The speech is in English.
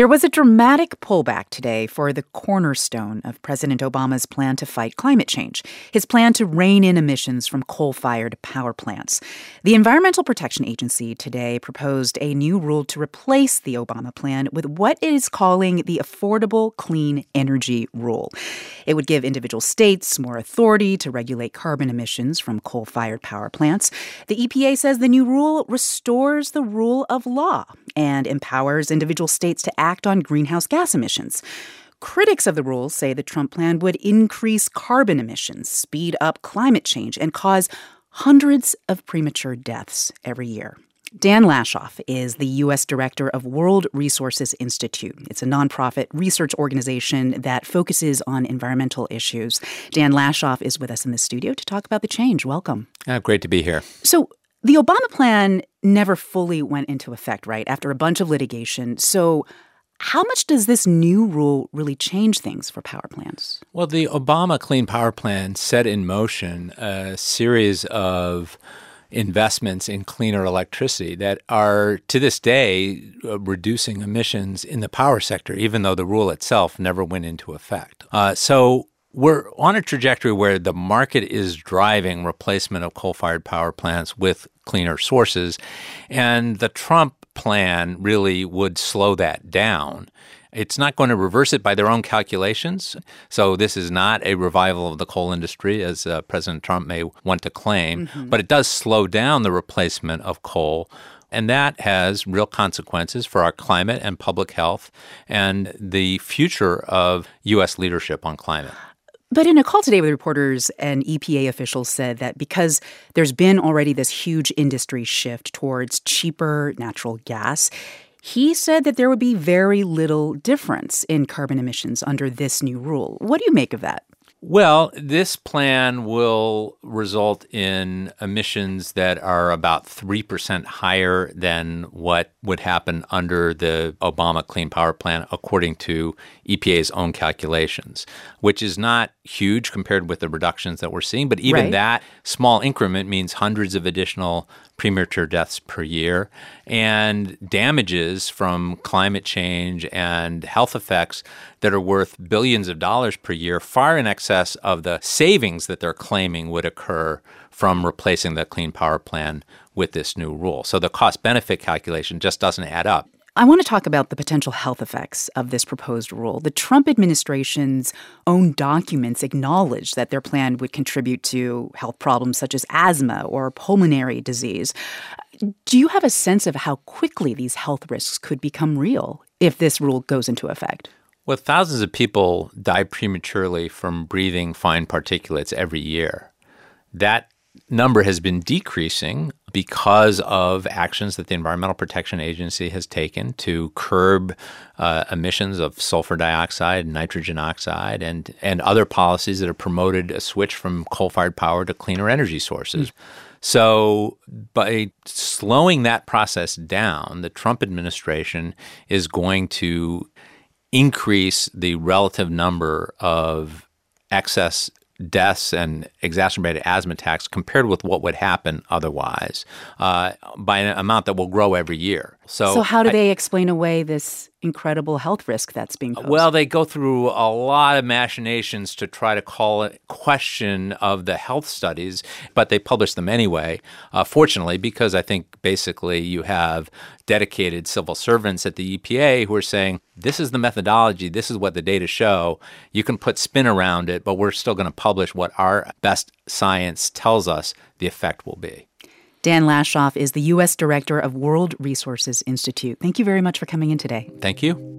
There was a dramatic pullback today for the cornerstone of President Obama's plan to fight climate change, his plan to rein in emissions from coal-fired power plants. The Environmental Protection Agency today proposed a new rule to replace the Obama plan with what it is calling the Affordable Clean Energy Rule. It would give individual states more authority to regulate carbon emissions from coal-fired power plants. The EPA says the new rule restores the rule of law and empowers individual states to act on greenhouse gas emissions. Critics of the rule say the Trump plan would increase carbon emissions, speed up climate change, and cause hundreds of premature deaths every year. Dan Lashoff is the U.S. Director of World Resources Institute. It's a nonprofit research organization that focuses on environmental issues. Dan Lashoff is with us in the studio to talk about the change. Welcome. Great to be here. So the Obama plan never fully went into effect, right, after a bunch of litigation. So how much does this new rule really change things for power plants? Well, the Obama Clean Power Plan set in motion a series of investments in cleaner electricity that are, to this day, reducing emissions in the power sector, even though the rule itself never went into effect. So we're on a trajectory where the market is driving replacement of coal-fired power plants with cleaner sources, and the Trump plan really would slow that down. It's not going to reverse it by their own calculations. So this is not a revival of the coal industry, as President Trump may want to claim, but it does slow down the replacement of coal. And that has real consequences for our climate and public health and the future of U.S. leadership on climate. But in a call today with reporters, an EPA official said that because there's been already this huge industry shift towards cheaper natural gas, he said that there would be very little difference in carbon emissions under this new rule. What do you make of that? Well, this plan will result in emissions that are about 3% higher than what would happen under the Obama Clean Power Plan, according to EPA's own calculations, which is not huge compared with the reductions that we're seeing. But even that small increment means hundreds of additional premature deaths per year, and damages from climate change and health effects that are worth billions of dollars per year, far in excess of the savings that they're claiming would occur from replacing the Clean Power Plan with this new rule. So the cost-benefit calculation just doesn't add up. I want to talk about the potential health effects of this proposed rule. The Trump administration's own documents acknowledge that their plan would contribute to health problems such as asthma or pulmonary disease. Do you have a sense of how quickly these health risks could become real if this rule goes into effect? Well, thousands of people die prematurely from breathing fine particulates every year. That number has been decreasing because of actions that the Environmental Protection Agency has taken to curb emissions of sulfur dioxide, nitrogen oxide, and other policies that have promoted a switch from coal-fired power to cleaner energy sources. So by slowing that process down, the Trump administration is going to increase the relative number of excess deaths and exacerbated asthma attacks compared with what would happen otherwise by an amount that will grow every year. So how do they explain away this incredible health risk that's being posed? Well, they go through a lot of machinations to try to call it question of the health studies, but they publish them anyway, fortunately, because I think basically you have dedicated civil servants at the EPA who are saying, this is the methodology, this is what the data show. You can put spin around it, but we're still going to publish what our best science tells us the effect will be. Dan Lashoff is the U.S. Director of World Resources Institute. Thank you very much for coming in today. Thank you.